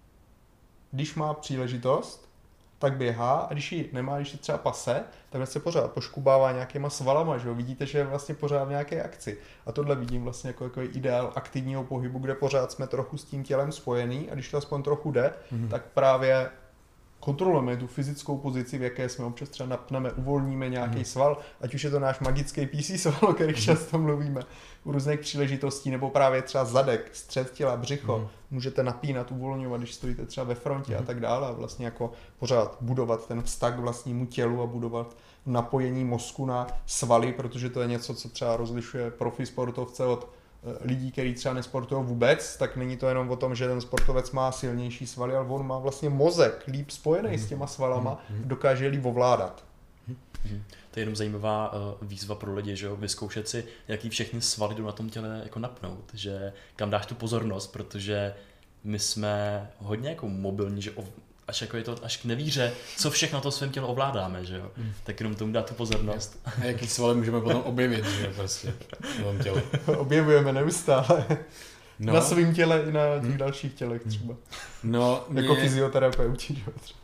když má příležitost, tak běhá a když ji nemá, když je třeba pase, tak se pořád poškubává nějakýma svalama, že jo? Vidíte, že je vlastně pořád v nějaké akci. A tohle vidím vlastně jako, jako ideál aktivního pohybu, kde pořád jsme trochu s tím tělem spojený a když to aspoň trochu jde, mm-hmm. tak právě kontrolujeme tu fyzickou pozici, v jaké jsme občas třeba napneme, uvolníme nějaký mm. sval, ať už je to náš magický P C sval, o kterých mm. často mluvíme, u různých příležitostí, nebo právě třeba zadek, střed těla, břicho, mm. můžete napínat, uvolňovat, když stojíte třeba ve frontě mm. a tak dále a vlastně jako pořád budovat ten vztah k vlastnímu tělu a budovat napojení mozku na svaly, protože to je něco, co třeba rozlišuje profi sportovce od lidí, kteří třeba nesportují vůbec, tak není to jenom o tom, že ten sportovec má silnější svaly, ale on má vlastně mozek líp spojený mm. s těma svalama, mm. dokáže líp ovládat. Mm. To je jenom zajímavá uh, výzva pro lidi, že jo, vyzkoušet si, jaký všechny svaly jdou na tom těle jako napnout, že kam dáš tu pozornost, protože my jsme hodně jako mobilní, že ov- až jako je to až k nevíře, co všechno to svém tělo ovládáme, že jo. Hmm. Tak jenom tomu dát tu pozornost. A jaký svaly můžeme potom objevit, že jo, prostě v tom těle. Objevujeme neustále. No. Na svým těle i na těch hmm. dalších tělech třeba. No, jako mě... fyzioterapeuti, že jo, třeba.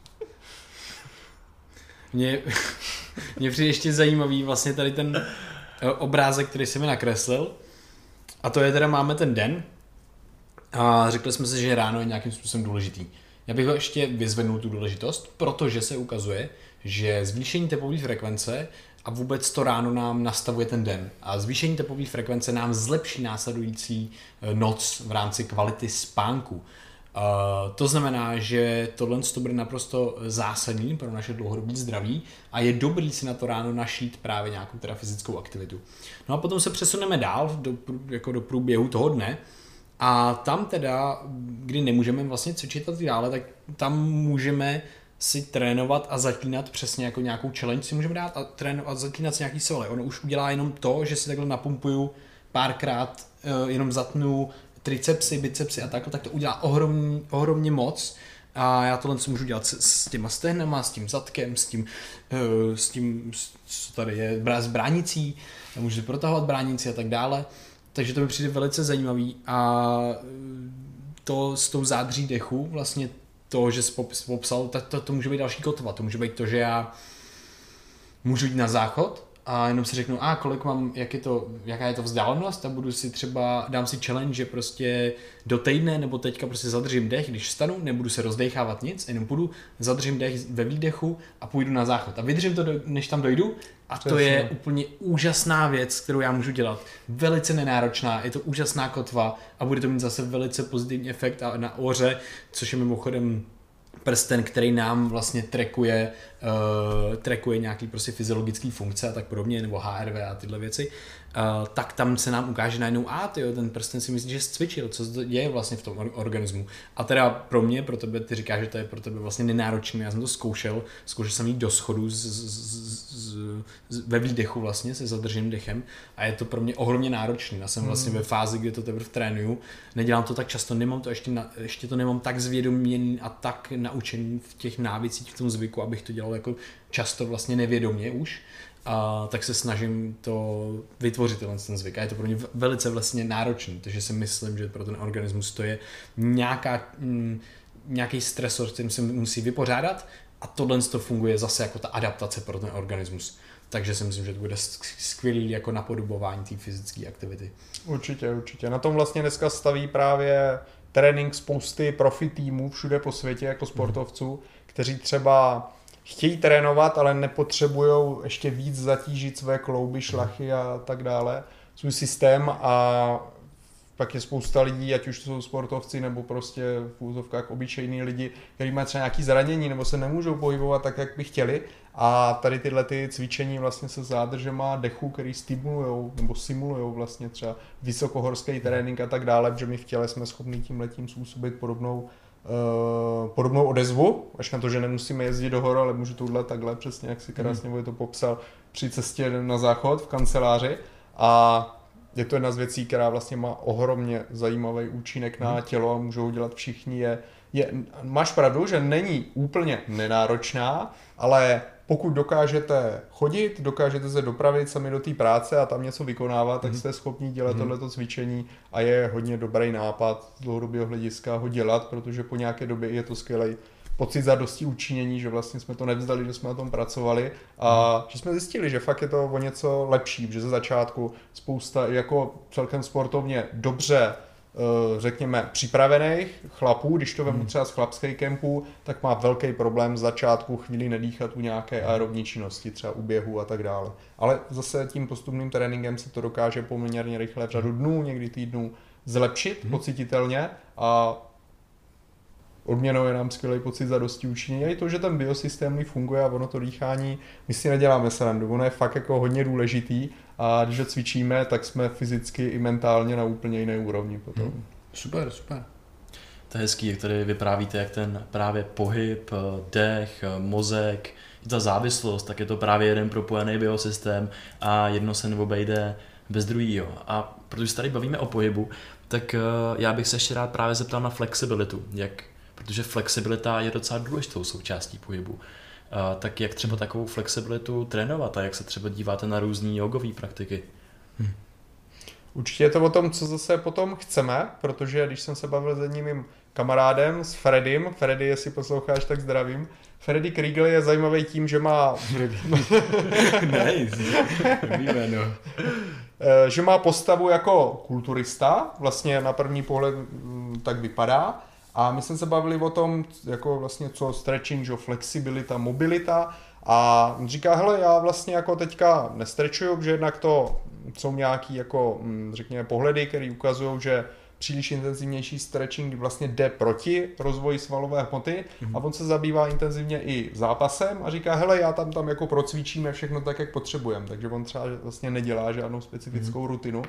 Mně, mně přijde ještě zajímavý vlastně tady ten obrázek, který jsem mi nakreslil. A to je teda, máme ten den a řekli jsme si, že ráno je nějakým způsobem důležitý. Já bych ho ještě vyzvednul tu důležitost, protože se ukazuje, že zvýšení tepové frekvence a vůbec to ráno nám nastavuje ten den. A zvýšení tepové frekvence nám zlepší následující noc v rámci kvality spánku. Uh, to znamená, že tohle to bude naprosto zásadní pro naše dlouhodobé zdraví a je dobrý si na to ráno našít právě nějakou teda fyzickou aktivitu. No a potom se přesuneme dál do, jako do průběhu toho dne a tam teda, kdy nemůžeme vlastně cvičit a tak dále, tak tam můžeme si trénovat a zaklínat přesně jako nějakou challenge si můžeme dát a trénovat a zaklínat si nějaký svaly. Ono už udělá jenom to, že si takhle napumpuju párkrát, uh, jenom zatnu tricepsy, bicepsy a takhle, tak to udělá ohromně, ohromně moc a já tohle můžu dělat s, s těma stehnama, s tím zadkem, s tím, uh, s tím, co tady je, s bránicí, můžu protahovat bránici a tak dále, takže to mi přijde velice zajímavý a to s tou zádří dechu, vlastně to, že jsi popsal, tak to, to může být další kotva, to může být to, že já můžu jít na záchod a jenom si řeknu, a kolik mám, jak je to, jaká je to vzdálenost a budu si třeba, dám si challenge, že prostě do týdne nebo teďka prostě zadržím dech, když vstanu, nebudu se rozdechávat nic, jenom půjdu, zadržím dech ve výdechu a půjdu na záchod. A vydržím to, než tam dojdu a to Přesně. je úplně úžasná věc, kterou já můžu dělat. Velice nenáročná, je to úžasná kotva a bude to mít zase velice pozitivní efekt a na óře, což je mimochodem prsten, který nám vlastně trackuje, uh, trackuje nějaký prostě fyziologický funkce a tak podobně, nebo H R V a tyhle věci, uh, tak tam se nám ukáže najednou, a tyjo, ten prsten si myslí, že jsi cvičil, co je vlastně v tom organismu. A teda pro mě, pro tebe, ty říkáš, že to je pro tebe vlastně nenáročné, já jsem to zkoušel, zkoušel jsem jít do schodu z, z, z, z, ve výdechu vlastně, se zadrženým dechem a je to pro mě ohromně náročné. Já jsem vlastně ve fázi, kdy to teprve trénuju, nedělám to tak často, nemám to ještě, na, ještě to nemám tak zvědoměný a tak naučený v těch návycích, v tom zvyku, abych to dělal jako často vlastně nevědomě už, a tak se snažím to vytvořit ten zvyk a je to pro mě velice vlastně náročný, takže si myslím, že pro ten organismus to je nějaká, m, nějaký stresor, s kterým se musí vypořádat a tohle to funguje zase jako ta adaptace pro ten organismus. Takže si myslím, že to bude skvělý jako napodobování té fyzické aktivity. Určitě, určitě. Na tom vlastně dneska staví právě trénink spousty profi týmů všude po světě jako sportovců, kteří třeba chtějí trénovat, ale nepotřebují ještě víc zatížit své klouby, šlachy a tak dále, svůj systém a pak je spousta lidí, ať už to jsou sportovci nebo prostě v úzovkách obyčejní lidi, kteří mají třeba nějaké zranění nebo se nemůžou pohybovat tak, jak by chtěli a tady tyhle ty cvičení vlastně se zádržema dechu, který stimulujou nebo simulujou vlastně třeba vysokohorský trénink a tak dále, protože my v těle jsme schopni tímhletím způsobit podobnou Uh, podobnou odezvu, až na to, že nemusíme jezdit do hor, ale můžu touhle takhle, přesně jak si krásně mm. to popsal, při cestě na záchod v kanceláři a je to jedna z věcí, která vlastně má ohromně zajímavý účinek mm. na tělo a můžou dělat všichni. Je, je, máš pravdu, že není úplně nenáročná, ale pokud dokážete chodit, dokážete se dopravit sami do té práce a tam něco vykonávat, tak jste schopni dělat mm. tohleto cvičení a je hodně dobrý nápad z dlouhodobého hlediska ho dělat, protože po nějaké době je to skvělý pocit zadosti učinění, že vlastně jsme to nevzdali, že jsme na tom pracovali a mm. že jsme zjistili, že fakt je to o něco lepší, že ze začátku spousta jako celkem sportovně dobře řekněme připravených chlapů, když to vemu třeba z chlapských kempů, tak má velký problém z začátku chvíli nedýchat u nějaké aerobní činnosti, třeba u běhu a tak dále. Ale zase tím postupným tréninkem se to dokáže poměrně rychle v řadu dnů, někdy týdnů zlepšit hmm. pocititelně a odměnou je nám skvělý pocit zadosti učinění. A i to, že ten biosystém funguje a ono to dýchání, my si neděláme srandu, ono je fakt jako hodně důležitý a když ho cvičíme, tak jsme fyzicky i mentálně na úplně jiné úrovni potom. Hmm. Super, super. To je hezký, jak tady vyprávíte, jak ten právě pohyb, dech, mozek, ta závislost, tak je to právě jeden propojený biosystém a jedno se neobejde bez druhého. A protože se tady bavíme o pohybu, tak já bych se ještě rád právě zeptal na flexibilitu, jak, protože protože flexibilita je docela důležitou součástí pohybu. A tak jak třeba takovou flexibilitu trénovat a jak se třeba díváte na různý jogové praktiky? Hmm. Určitě je to o tom, co zase potom chceme, protože když jsem se bavil s jedním mým kamarádem, s Freddym, Freddy, jestli posloucháš, tak zdravím. Freddy Kriegel je zajímavý tím, že má... Nice. Jméno. že má postavu jako kulturista, vlastně na první pohled tak vypadá. A my jsme se bavili o tom, jako vlastně co stretching, že flexibilita, mobilita. A on říká, hele, já vlastně jako teďka nestrečuju, protože jednak to jsou nějaký jako, řekněme, pohledy, které ukazují, že příliš intenzivnější stretching vlastně jde proti rozvoji svalové hmoty mm-hmm. a on se zabývá intenzivně i zápasem a říká, hele, já tam tam jako procvičíme všechno tak, jak potřebujeme, takže on třeba vlastně nedělá žádnou specifickou mm-hmm. rutinu.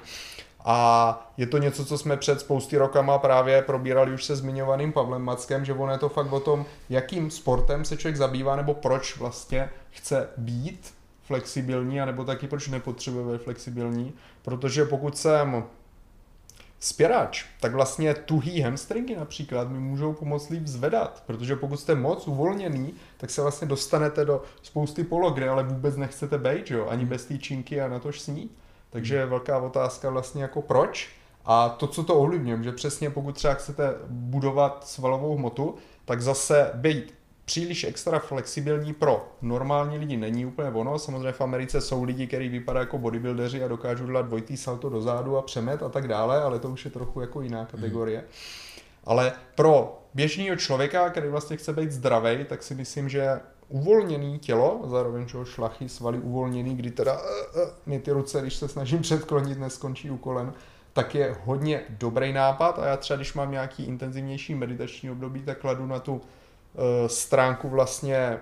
A je to něco, co jsme před spousty rokama právě probírali už se zmiňovaným Pavlem Mackem, že on je to fakt o tom, jakým sportem se člověk zabývá, nebo proč vlastně chce být flexibilní, anebo taky proč nepotřebuje být flexibilní, protože pokud jsem spěrač, tak vlastně tuhý hamstringy například mi můžou pomoct líp zvedat, protože pokud jste moc uvolněný, tak se vlastně dostanete do spousty poloh, kde ale vůbec nechcete bejt, jo, ani bez té činky a natož s ní. Takže je velká otázka vlastně jako proč a to, co to ovlivňuje, že přesně pokud třeba chcete budovat svalovou hmotu, tak zase být příliš extra flexibilní pro normální lidi není úplně ono. Samozřejmě v Americe jsou lidi, kteří vypadají jako bodybuildeři a dokážou dělat dvojitý salto dozadu a přemet a tak dále, ale to už je trochu jako jiná kategorie. Hmm. Ale pro běžného člověka, který vlastně chce být zdravý, tak si myslím, že uvolněný tělo, zároveň čeho šlachy, svaly uvolněný, kdy teda uh, uh, mě ty ruce, když se snažím předklonit, neskončí u kolen, tak je hodně dobrý nápad a já třeba, když mám nějaký intenzivnější meditační období, tak kladu na tu uh, stránku vlastně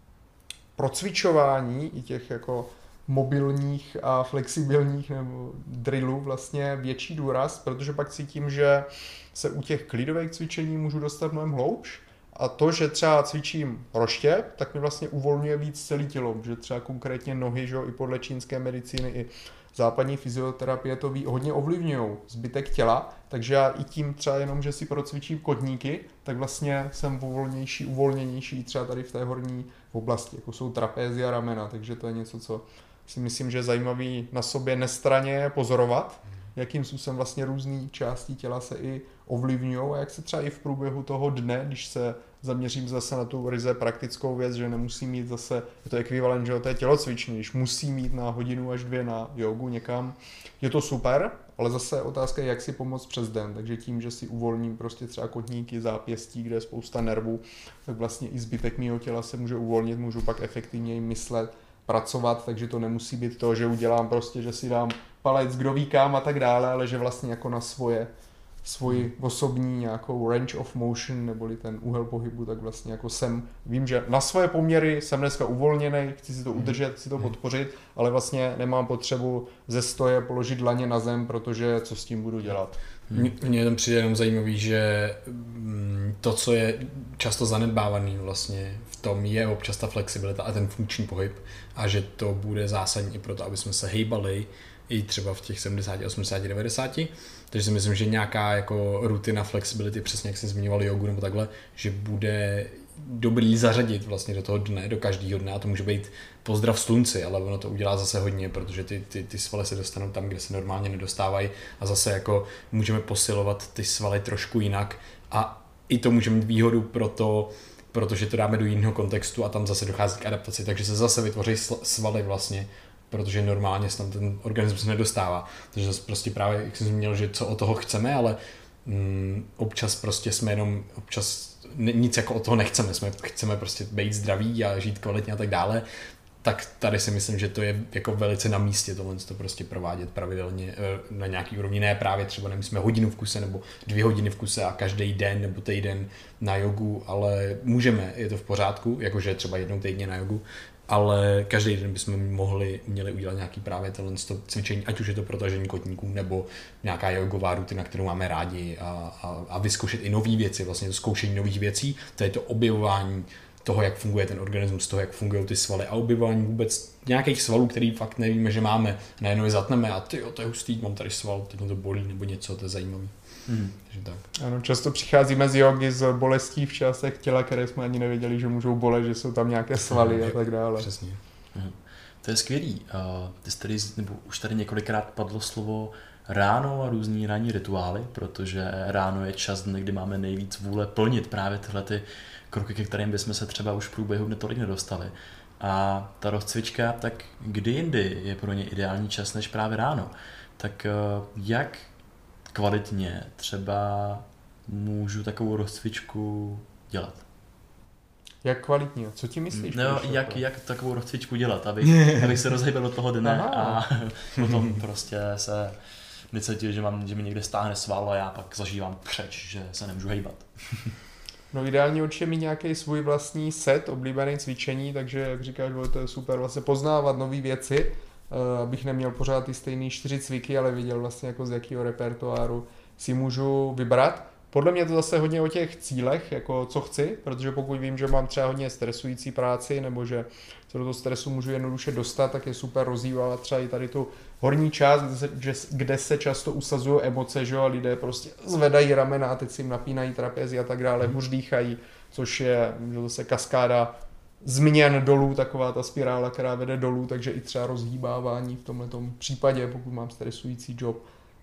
procvičování i těch jako mobilních a flexibilních nebo drillů vlastně větší důraz, protože pak cítím, že se u těch klidových cvičení můžu dostat mnohem hloubš. A to, že třeba cvičím roště, tak mi vlastně uvolňuje víc celé tělo, že třeba konkrétně nohy, že i podle čínské medicíny i západní fyzioterapie to ví, hodně ovlivňují zbytek těla, takže já i tím třeba jenom, že si procvičím kotníky, tak vlastně jsem uvolnější, uvolněnější třeba tady v té horní oblasti, jako jsou trapézy a ramena, takže to je něco, co si myslím, že je zajímavý na sobě nestranně pozorovat, jakým způsobem vlastně různé části těla se i ovlivňují a jak se třeba i v průběhu toho dne, když se zaměřím zase na tu ryze praktickou věc, že nemusím mít zase, je to ekvivalent, že to je tělocvičný, když musím mít na hodinu až dvě na jogu někam, je to super, ale zase otázka je, jak si pomoct přes den, takže tím, že si uvolním prostě třeba kotníky, zápěstí, kde je spousta nervů, tak vlastně i zbytek mého těla se může uvolnit, můžu pak efektivněji myslet, pracovat, takže to nemusí být to, že udělám prostě, že si dám palec, kdo ví kam a tak dále, ale že vlastně jako na svoje, svoji osobní nějakou range of motion, neboli ten úhel pohybu, tak vlastně jako jsem, vím, že na svoje poměry jsem dneska uvolněný, chci si to udržet, chci to podpořit, ale vlastně nemám potřebu ze stoje položit dlaně na zem, protože co s tím budu dělat. Mně tam přijde jenom zajímavý, že to, co je často zanedbávaný vlastně v tom, je občas ta flexibilita a ten funkční pohyb a že to bude zásadní i pro to, aby jsme se hejbali i třeba v těch sedmdesát, osmdesát, devadesát. Takže si myslím, že nějaká jako rutina flexibility, přesně jak jsi zmiňoval jogu nebo takhle, že bude dobrý zařadit vlastně do toho dne, do každého dne a to může být pozdrav slunci, ale ono to udělá zase hodně, protože ty, ty, ty svaly se dostanou tam, kde se normálně nedostávají a zase jako můžeme posilovat ty svaly trošku jinak a i to může mít výhodu pro to, protože to dáme do jiného kontextu a tam zase dochází k adaptaci, takže se zase vytvoří svaly vlastně, protože normálně se tam ten organismus nedostává. Takže zase prostě právě, jak jsem zmínil, že co od toho chceme, ale mm, občas prostě jsme jenom, občas nic jako od toho nechceme, jsme chceme prostě být zdraví a žít kvalitně a tak dále, tak tady si myslím, že to je jako velice na místě tohle to prostě provádět pravidelně na nějaký úrovni, ne právě třeba nemusíme hodinu v kuse nebo dvě hodiny v kuse a každý den nebo týden na jogu, ale můžeme, je to v pořádku, jakože třeba jednou týdně na jogu, ale každý den bychom mohli, měli udělat nějaký právě tohle cvičení, ať už je to protažení kotníků nebo nějaká jogová rutina, kterou máme rádi a, a, a vyzkoušet i nové věci, vlastně to zkoušení nových věcí, to je to objevování toho, jak funguje ten organismus, toho, jak fungují ty svaly a objevování vůbec nějakých svalů, který fakt nevíme, že máme. Najednou je zatneme a ty, jo, to je hustý, mám tady sval, teď mě to bolí nebo něco, to je zajímavý. Hmm. Takže tak. Ano, často přicházíme z jogy z bolestí v částech těla, které jsme ani nevěděli, že můžou bolet, že jsou tam nějaké svaly no, a tak dále. Přesně. Hmm. To je skvělý. Uh, ty jsi tady, nebo už tady několikrát padlo slovo ráno a různý ranní rituály, protože ráno je čas dne, kdy máme nejvíc vůle plnit právě tyhle ty kroky, ke kterým bychom se třeba už v průběhu dne tolik nedostali. A ta rozcvička, tak kdy jindy je pro ně ideální čas než právě ráno. Tak jak kvalitně třeba můžu takovou rozcvičku dělat? Jak kvalitně? Co ti myslíš? No, jak, jak takovou rozcvičku dělat, abych, abych se rozhýbal do toho dne Aha. a potom prostě se necítil, že, mám, že mi někde stáhne sval a já pak zažívám křeč, že se nemůžu hejbat. No ideálně určitě mít nějaký svůj vlastní set oblíbených cvičení, takže jak říkáš, to je super vlastně poznávat nové věci, abych neměl pořád ty stejné čtyři cviky, ale věděl vlastně jako z jakého repertoáru si můžu vybrat. Podle mě to zase hodně o těch cílech, jako co chci, protože pokud vím, že mám třeba hodně stresující práci, nebo že se do toho stresu můžu jednoduše dostat, tak je super rozhýbat třeba i tady tu horní část, kde se, kde se často usazují emoce, že jo, a lidé prostě zvedají ramena a teď si jim napínají trapezi a tak dále, hůř dýchají, což je že zase kaskáda změn dolů, taková ta spirála, která vede dolů, takže i třeba rozhýbávání v tomhletom případě, pokud mám stresující job,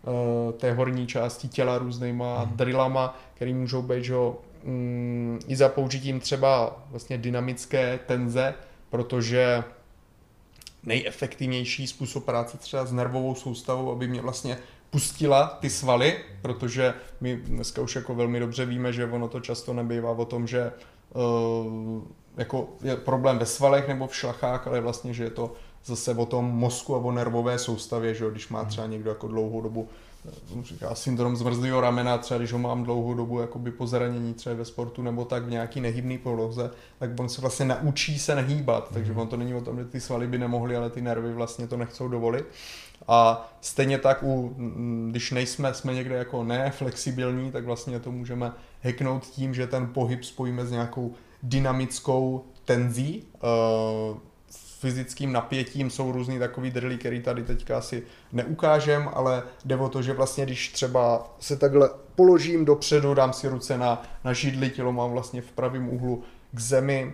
té horní části těla různýma hmm. drillama, který můžou být že, mm, i za použitím třeba vlastně dynamické tenze, protože nejefektivnější způsob práce třeba s nervovou soustavou, aby mě vlastně pustila ty svaly, protože my dneska už jako velmi dobře víme, že ono to často nebývá o tom, že uh, jako je problém ve svalech nebo v šlachách, ale vlastně, že je to zase o tom mozku a o nervové soustavě, že když má třeba někdo jako dlouhou dobu říká syndrom zmrzlého ramena, třeba když ho mám dlouhou dobu jakoby po zranění třeba ve sportu nebo tak v nějaký nehybný poloze, tak on se vlastně naučí se nehýbat, mm. takže on to není o tom, že ty svaly by nemohly, ale ty nervy vlastně to nechcou dovolit. A stejně tak, u, když nejsme jsme někde jako neflexibilní, tak vlastně to můžeme hacknout tím, že ten pohyb spojíme s nějakou dynamickou tenzí, uh, fyzickým napětím, jsou různý takový drily, který tady teďka asi neukážem, ale jde o to, že vlastně když třeba se takhle položím dopředu, dám si ruce na, na židli, tělo mám vlastně v pravém úhlu k zemi,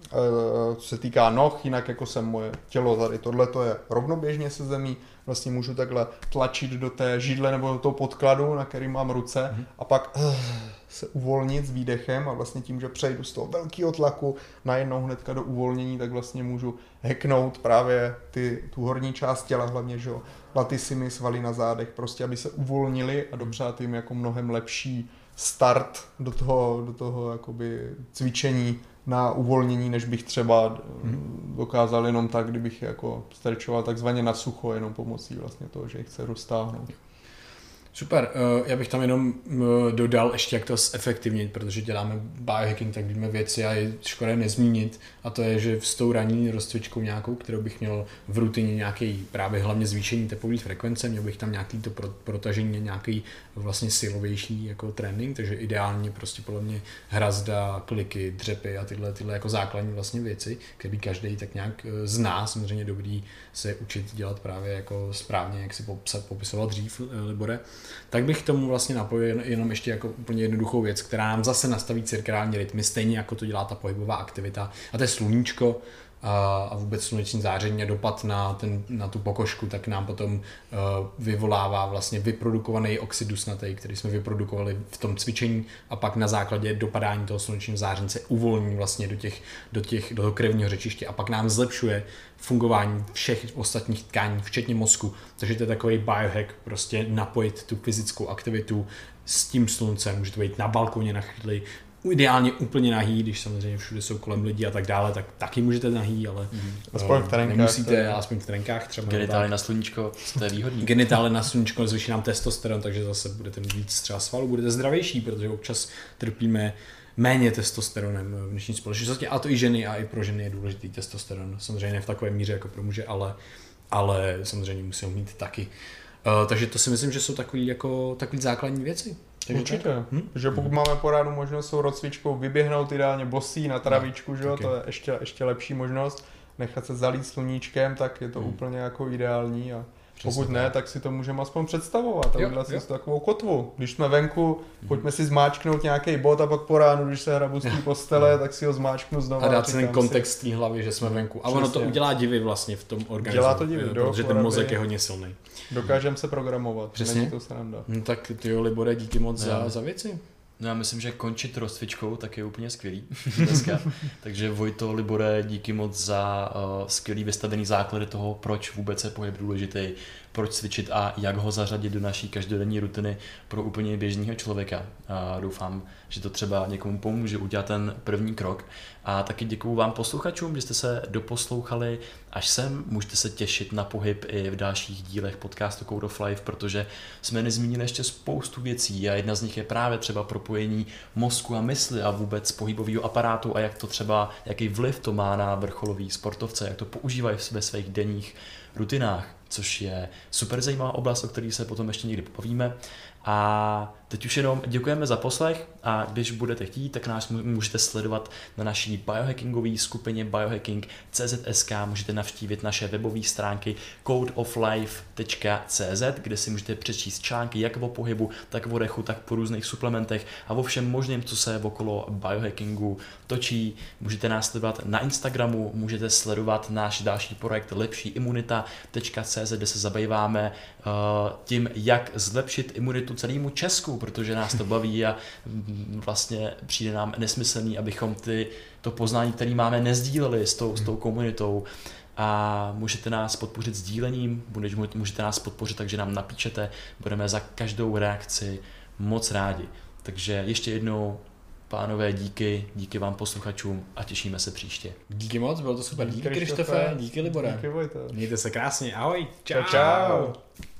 co se týká noh, jinak jako jsem moje tělo tady, tohle to je rovnoběžně se zemí, vlastně můžu takhle tlačit do té židle nebo do toho podkladu, na který mám ruce mm. a pak uh, se uvolnit s výdechem a vlastně tím, že přejdu z toho velkého tlaku najednou hnedka do uvolnění, tak vlastně můžu hacknout právě ty, tu horní část těla, hlavně že latissimy, svaly na zádech, prostě aby se uvolnili a dopřát jim jako mnohem lepší start do toho, do toho jakoby cvičení na uvolnění, než bych třeba dokázal jenom tak, kdybych jako stretchoval takzvaně na sucho, jenom pomocí vlastně toho, že chce roztáhnout. Super, já bych tam jenom dodal ještě, jak to zefektivnit, protože děláme biohacking, tak víme věci a je škoda nezmínit, a to je, že s tou ranní rozcvičkou nějakou, kterou bych měl v rutině nějaký právě hlavně zvýšení tepové frekvence, měl bych tam nějaký to protažení, nějaký vlastně silovější jako trénink, takže ideálně prostě podle mě hrazda, kliky, dřepy a tyhle, tyhle jako základní vlastně věci, které každý tak nějak zná, samozřejmě dobrý se učit dělat právě jako správně, jak si popisoval dřív, Libore. Tak bych k tomu vlastně napojil jenom ještě jako úplně jednoduchou věc, která nám zase nastaví cirkadiální rytmy, stejně jako to dělá ta pohybová aktivita. A to je sluníčko a vůbec sluneční záření a dopad na, ten, na tu pokožku, tak nám potom uh, vyvolává vlastně vyprodukovaný oxid dusnatý, který jsme vyprodukovali v tom cvičení a pak na základě dopadání toho slunečního zářence uvolní vlastně do, těch, do, těch, do toho krevního řečiště a pak nám zlepšuje fungování všech ostatních tkání, včetně mozku. Takže to je takový biohack, prostě napojit tu fyzickou aktivitu s tím sluncem, může to být na balkoně, na chvíli, ideálně úplně nahý, když samozřejmě všude jsou kolem lidí a tak dále, tak taky můžete nahý, ale mm. aspoň v trenkách, nemusíte, je... aspoň v trenkách třeba. Genitály na sluníčko, to je výhodný. Genitály na sluníčko zvýší nám testosteron, takže zase budete mít víc třeba svalů, budete zdravější, protože občas trpíme méně testosteronem v dnešní společnosti, a to i ženy, a i pro ženy je důležitý testosteron. Samozřejmě ne v takové míře jako pro muže, ale, ale samozřejmě musí ho mít taky. Uh, takže to si myslím, že jsou takový, jako, takový základní věci. Takže Určitě, hm? že pokud máme po ránu možnost s rozcvičkou vyběhnout ideálně bosí na travičku, že jo, to je ještě, ještě lepší možnost, nechat se zalít sluníčkem, tak je to hmm. úplně jako ideální a přesně pokud ne, tak. tak si to můžeme aspoň představovat a udělat si takovou kotvu. Když jsme venku, hmm. pojďme si zmáčknout nějaký bod a pak po ránu, když se hrabu z té postele, tak si ho zmáčknu znovu. A dát si ten kontext té hlavy, že jsme venku. A přesně. Ono to udělá divy vlastně v tom organismu. Dělá to divy, do, protože ten mozek je hodně silný. Dokážeme se programovat. Přesně. Není to sranda. No tak ty jo, Libore, díky moc za, za věci. No já myslím, že končit rozcvičkou tak je úplně skvělý dneska. Takže Vojto, Libore, díky moc za uh, skvělý vystavený základy toho, proč vůbec je pohyb důležitý, proč cvičit a jak ho zařadit do naší každodenní rutiny pro úplně běžného člověka. A doufám, že to třeba někomu pomůže udělat ten první krok. A taky děkuju vám posluchačům, že jste se doposlouchali až sem. Můžete se těšit na pohyb i v dalších dílech podcastu Code of Life, protože jsme nezmínili ještě spoustu věcí a jedna z nich je právě třeba propojení mozku a mysli a vůbec pohybového aparátu a jak to třeba, jaký vliv to má na vrcholový sportovce, jak to používají ve svých denních rutinách, což je super zajímavá oblast, o které se potom ještě někdy popovíme. A teď už jenom děkujeme za poslech a když budete chtít, tak nás můžete sledovat na naší biohackingové skupině biohacking tečka cé zet tečka es ká, můžete navštívit naše webové stránky code of life tečka cé zet, kde si můžete přečíst články jak o pohybu, tak o dechu, tak po různých suplementech a o všem možném, co se okolo biohackingu točí. Můžete nás sledovat na Instagramu, můžete sledovat náš další projekt lepší imunita tečka cé zet, kde se zabýváme uh, tím, jak zlepšit imunitu celému Česku, protože nás to baví a vlastně přijde nám nesmyslný, abychom ty, to poznání, které máme, nezdíleli s tou, s tou komunitou. A můžete nás podpořit sdílením, můžete nás podpořit, takže nám napíšete, budeme za každou reakci moc rádi. Takže ještě jednou, pánové, díky, díky vám posluchačům a těšíme se příště. Díky moc, bylo to super. Díky, díky Krištofe, díky Libore. Díky Vojto. Mějte se krásně, ahoj, čau. Čau, čau.